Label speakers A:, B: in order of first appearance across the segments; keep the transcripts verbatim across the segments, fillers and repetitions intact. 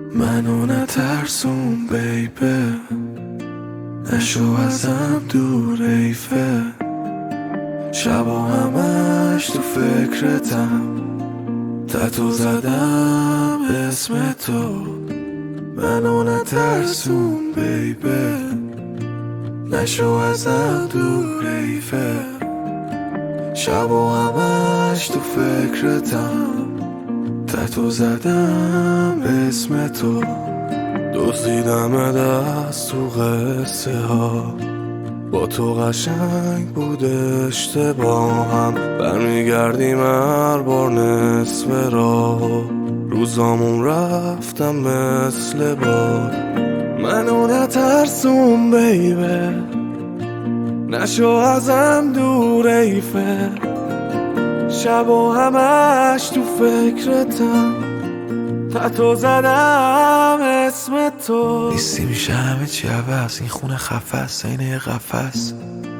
A: منو نترسون بیبه، نشو ازم دور ایفه. شبا همش تو فکرتم، تتو زدم اسم تو. منو نترسون بیبه، نشو ازم دور ایفه. شبا همش تو فکرتم، تتو زدم اسم تو. دزدیدم دست تو قصه ها، با تو قشنگ بود اشتباهم. برمیگردیم هر بار نصف راه، روزامون رفتم مثل باد. منو نترسون بیبه، نشو ازم دور ایفه. شبا همش تو فکرتم، تتو زدم اسم تو. نیستی میشه همه چی عوض، این خونه خفست این یه قفس.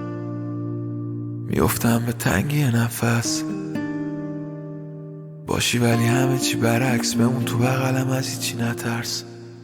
A: میفتم به تنگی نفس، باشی ولی همه چی برعکس. بمون تو بغلم، از هیچی نترس.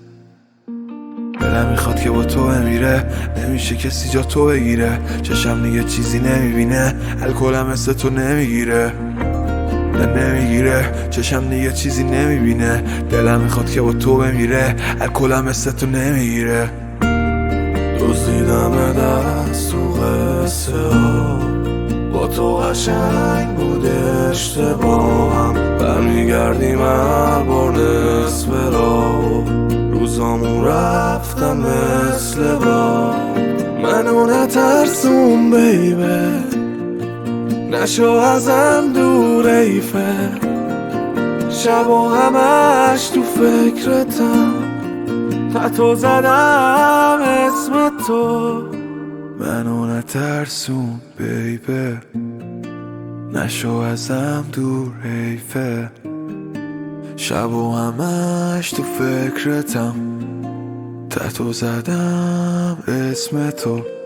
A: دلم میخواد که با تو بمیره، نمیشه کسی جا تو بگیره. چشم دیگه چیزی نمیبینه، الکلم مثل تو نمیگیره. نه نمیگیره، چشم دیگه چیزی نمیبینه. دلم میخواد که با تو بمیره، الکلم مثل تو نمیگیره. دزدیدم دست تو قصه ها، با تو قشنگ بود اشتباهم. برمیگردیم هر بار نصف راه، روزامون رفتم مثل باد. منو نترسون بیبه، نشو ازم دور ایفه. شبا همش تو فکرتم، تتو زدم اسم تو. منو نترسون بیبه، نشو ازم دور ایفه. شبا همش تو فکرتم، تتو زدم اسم تو.